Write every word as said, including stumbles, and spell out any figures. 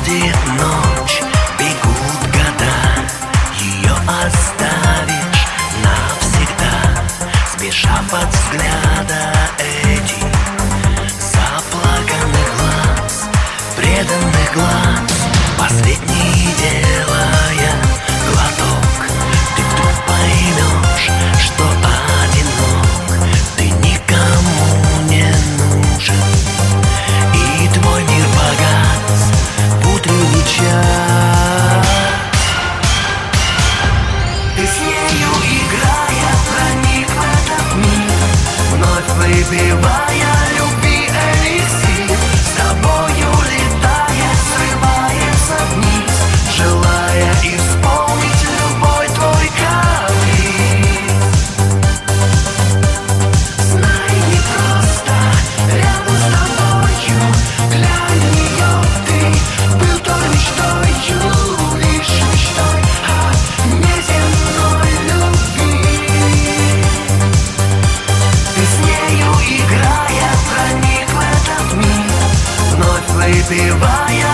Уходит ночь, бегут года, ее оставишь навсегда, сбежав от взгляда этих заплаканных глаз, преданных глаз. Последний делая глоток, ты вдруг поймешь, что одинок, ты никому не нужен, и твой мир погас в утренний час. Ты с нею играя проник в этот мир, вновь выпивая любви эликсир, с тобою летая срывается вниз, желая исполнить любой твой каприз. Знай, не просто рядом с тобою, для нее ты был той мечтою, лишь мечтой о неземной любви. Ты с нею играя проник в этот мир, вновь выпивая